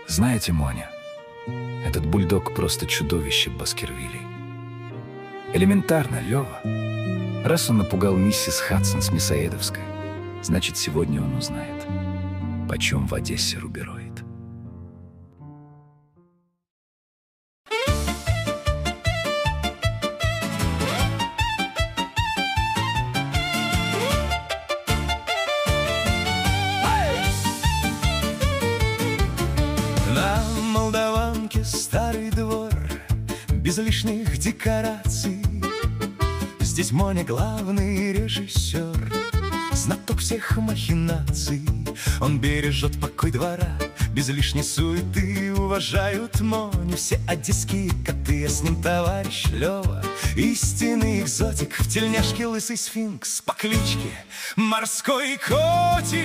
Знаете, Моня, этот бульдог просто чудовище Баскервилей. Элементарно, Лёва. Раз он напугал миссис Хадсон с Мясоедовской, значит, сегодня он узнает, почем в Одессе рубероид. На Молдаванке старый двор, без лишних декораций. Здесь Моня главный режиссер, знаток всех махинаций. Он бережет покой двора, без лишней суеты. Уважают Моню все одесские коты, а с ним товарищ Лёва, истинный экзотик. В тельняшке лысый сфинкс по кличке Морской Котик.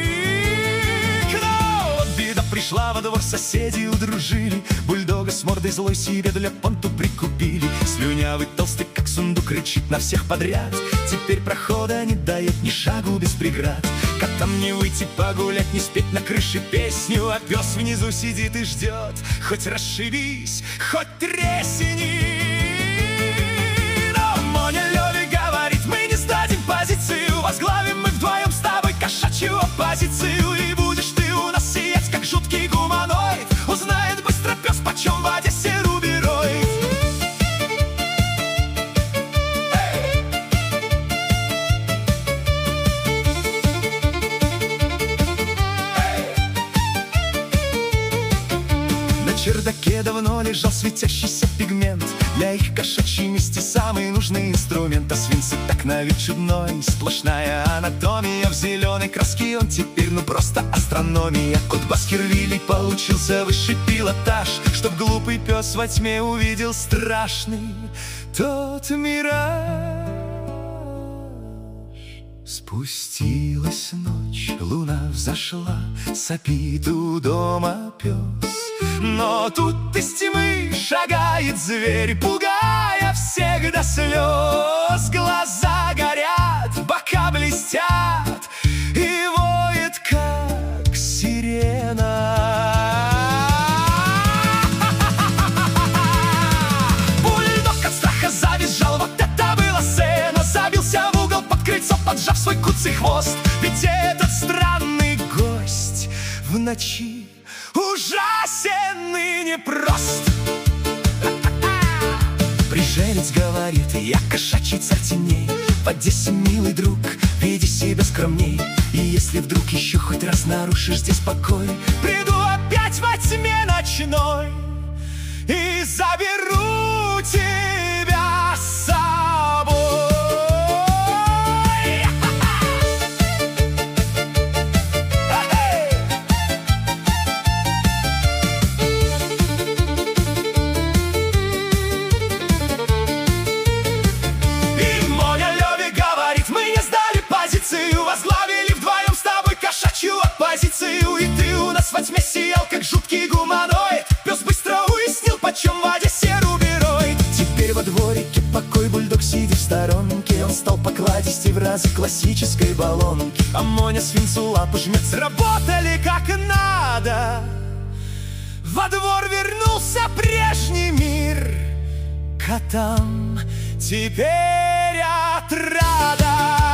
Но вот беда пришла во двор, соседи удружили. Бульдога с мордой злой себе для понту прикупили. Слюнявый толстый, как сундук, рычит на всех подряд. Теперь прохода не дает ни шагу без преград. Котам не выйти погулять, не спеть на крыше песню, а пес внизу сидит и ждет. Хоть расшибись, хоть тресни. Но Моня Лёве говорит: мы не сдадим позицию, возглавим мы вдвоем с тобой кошачью оппозицию. И будешь ты у нас сиять, как жуткий гуманоид. Узнает быстро пес, почем в Одессе рубероид. На чердаке давно лежал светящийся пигмент. Для их кошачьей мести самый нужный инструмент. А свинцы так на вид чудной, сплошная анатомия. В зеленой краске он теперь ну просто астрономия. Кот Баскервилей получился высший пилотаж, чтоб глупый пес во тьме увидел страшный тот мираж. Спустилась ночь, луна взошла, сопит у дома пес. Но тут из тьмы шагает зверь, пугая всех до слез. Глаза горят, бока блестят, и воет, как сирена. Бульдог от страха завизжал, вот это была сцена. Забился в угол под крыльцо, поджав свой куцый хвост. Ведь этот странный гость в ночи ужасен и непрост. Пришелец говорит: я кошачий царь теней. В Одессе, милый друг, веди себя скромней. И если вдруг еще хоть раз нарушишь здесь покой, приду опять во тьме ночной и заберу тебя с собой. Возглавили вдвоем с тобой кошачью оппозицию. И ты у нас во тьме сиял, как жуткий гуманоид. Пес быстро уяснил, почем в Одессе рубероид. Теперь во дворике покой, бульдог сидит в сторонке. Он стал покладистей в разы классической баллонки. А Моня свинцу лапу жмет: сработали как надо. Во двор вернулся прежний мир. Котам теперь отрада.